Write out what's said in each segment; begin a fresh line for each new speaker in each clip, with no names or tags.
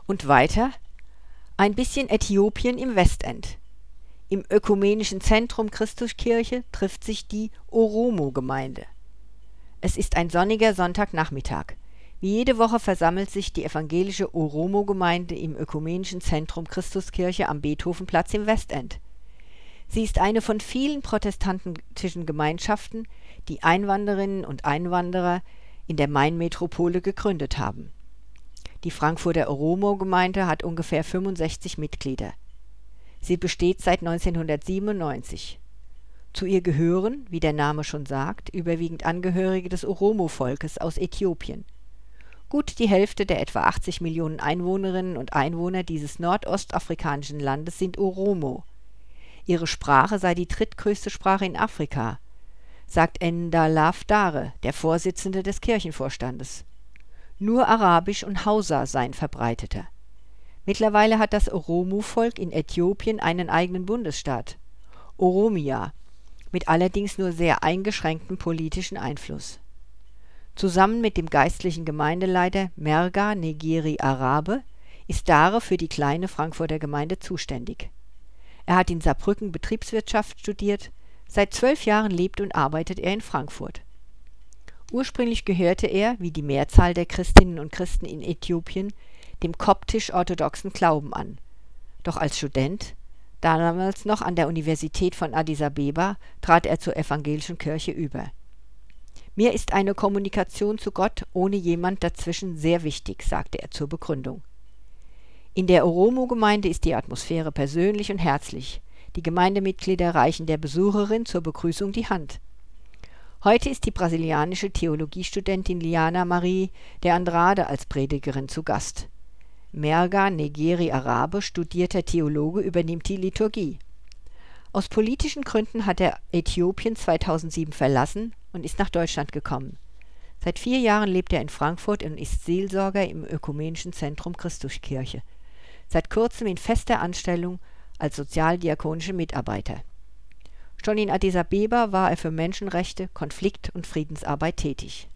Und weiter: ein bisschen Äthiopien im Westend. Im ökumenischen Zentrum Christuskirche trifft sich die Oromo-Gemeinde. Es ist ein sonniger Sonntagnachmittag. Wie jede Woche versammelt sich die evangelische Oromo-Gemeinde im ökumenischen Zentrum Christuskirche am Beethovenplatz im Westend. Sie ist eine von vielen protestantischen Gemeinschaften, die Einwanderinnen und Einwanderer in der Mainmetropole gegründet haben. Die Frankfurter Oromo-Gemeinde hat ungefähr 65 Mitglieder. Sie besteht seit 1997. Zu ihr gehören, wie der Name schon sagt, überwiegend Angehörige des Oromo-Volkes aus Äthiopien. Gut die Hälfte der etwa 80 Millionen Einwohnerinnen und Einwohner dieses nordostafrikanischen Landes sind Oromo. Ihre Sprache sei die drittgrößte Sprache in Afrika, sagt Ndalav Dare, der Vorsitzende des Kirchenvorstandes. Nur Arabisch und Hausa seien verbreiteter. Mittlerweile hat das Oromo-Volk in Äthiopien einen eigenen Bundesstaat, Oromia, mit allerdings nur sehr eingeschränktem politischen Einfluss. Zusammen mit dem geistlichen Gemeindeleiter Merga Negeri Arabe ist Dare für die kleine Frankfurter Gemeinde zuständig. Er hat in Saarbrücken Betriebswirtschaft studiert, seit 12 Jahren lebt und arbeitet er in Frankfurt. Ursprünglich gehörte er, wie die Mehrzahl der Christinnen und Christen in Äthiopien, dem koptisch-orthodoxen Glauben an. Doch als Student, damals noch an der Universität von Addis Abeba, trat er zur evangelischen Kirche über. Mir ist eine Kommunikation zu Gott ohne jemand dazwischen sehr wichtig, sagte er zur Begründung. In der Oromo-Gemeinde ist die Atmosphäre persönlich und herzlich. Die Gemeindemitglieder reichen der Besucherin zur Begrüßung die Hand. Heute ist die brasilianische Theologiestudentin Liana Marie de Andrade als Predigerin zu Gast. Merga Negeri Arabe, studierter Theologe, übernimmt die Liturgie. Aus politischen Gründen hat er Äthiopien 2007 verlassen und ist nach Deutschland gekommen. Seit 4 Jahren lebt er in Frankfurt und ist Seelsorger im ökumenischen Zentrum Christuskirche. Seit kurzem in fester Anstellung als sozialdiakonischer Mitarbeiter. Schon in Addis Abeba war er für Menschenrechte, Konflikt- und Friedensarbeit tätig.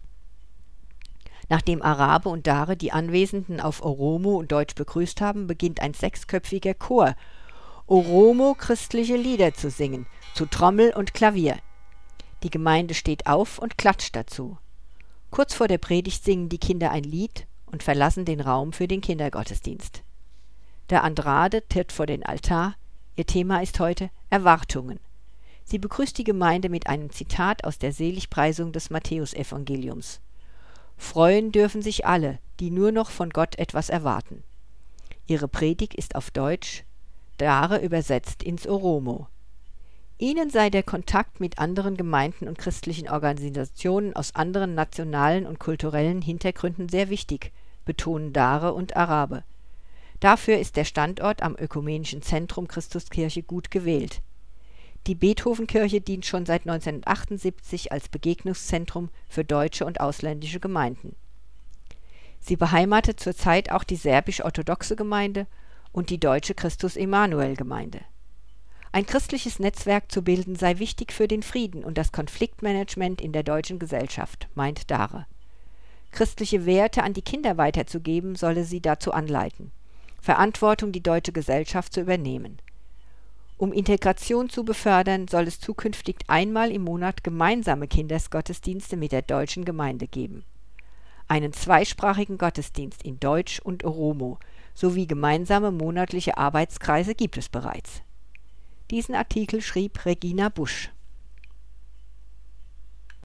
Nachdem Arabe und Dare die Anwesenden auf Oromo und Deutsch begrüßt haben, beginnt ein 6-köpfiger Chor, Oromo christliche Lieder zu singen, zu Trommel und Klavier. Die Gemeinde steht auf und klatscht dazu. Kurz vor der Predigt singen die Kinder ein Lied und verlassen den Raum für den Kindergottesdienst. Der Andrade tritt vor den Altar. Ihr Thema ist heute Erwartungen. Sie begrüßt die Gemeinde mit einem Zitat aus der Seligpreisung des Matthäusevangeliums. Freuen dürfen sich alle, die nur noch von Gott etwas erwarten. Ihre Predigt ist auf Deutsch, Dare übersetzt ins Oromo. Ihnen sei der Kontakt mit anderen Gemeinden und christlichen Organisationen aus anderen nationalen und kulturellen Hintergründen sehr wichtig, betonen Dare und Arabe. Dafür ist der Standort am ökumenischen Zentrum Christuskirche gut gewählt. Die Beethovenkirche dient schon seit 1978 als Begegnungszentrum für deutsche und ausländische Gemeinden. Sie beheimatet zurzeit auch die serbisch-orthodoxe Gemeinde und die deutsche Christus-Emanuel-Gemeinde. Ein christliches Netzwerk zu bilden sei wichtig für den Frieden und das Konfliktmanagement in der deutschen Gesellschaft, meint Dare. Christliche Werte an die Kinder weiterzugeben, solle sie dazu anleiten, Verantwortung die deutsche Gesellschaft zu übernehmen. Um Integration zu befördern, soll es zukünftig einmal im Monat gemeinsame Kindersgottesdienste mit der deutschen Gemeinde geben. Einen zweisprachigen Gottesdienst in Deutsch und Oromo sowie gemeinsame monatliche Arbeitskreise gibt es bereits. Diesen Artikel schrieb Regina Busch.